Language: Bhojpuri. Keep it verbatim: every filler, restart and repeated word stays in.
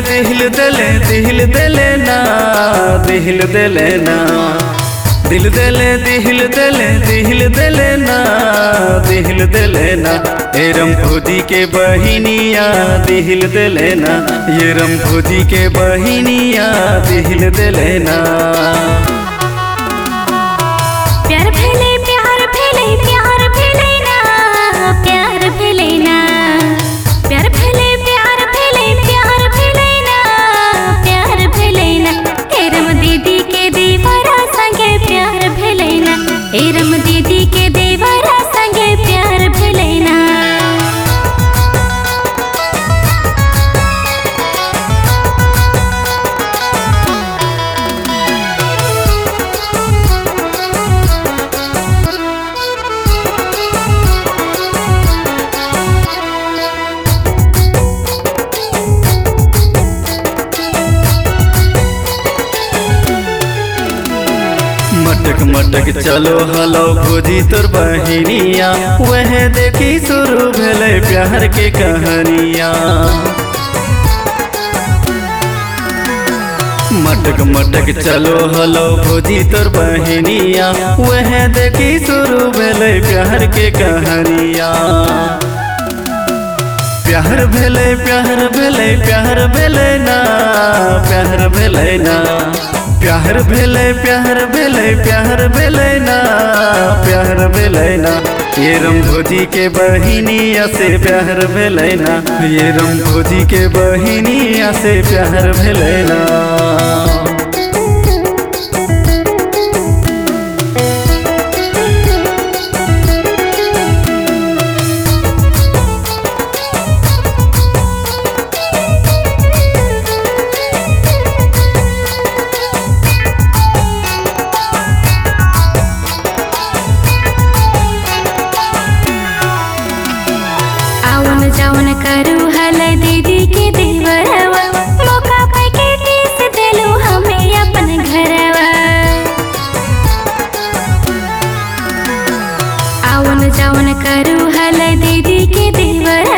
दिल दिले दिल दिले ना दिल दिले ना दिल दिले दिल दिले दिल दिले ना दिल दिले ना ए रम फौजी के बहिनिया दिल दिले ना ये रम फौजी के बहिनिया दिल दिले ना। प्यार फैले प्यार फैले प्यार फैले ना प्यार फैले ना प्यार फैले प्यार फैले प्यार फैले ना प्यार फैले ना एरम दीदी के दीवारा संगे प्यार फैले ना एरम दीदी के दीवारा संगे प्यार फैले ना। मटक मटक चलो हलो भौजी तोर बहिनिया वह देखी शुरू भेले प्यार के कहानिया। मटक मटक चलो हलो भौजी तोर बहिनिया वह देखी शुरू भेले प्यार के कहानिया। प्यार भेले प्यार भेले प्यार भेले ना प्यार भेले ना प्यार भेले प्यार भेले प्यार भेले ना प्यार भेले ना ये रम भौजी के बहिनिया से प्यार भेले ना ये रम भौजी के बहिनिया से प्यार भेले ना। जावन करू हल दीदी के देवरवा मौका पाई के टीस देलू हमें अपन घरवा। आवन जावन करू हल दीदी के देवरवा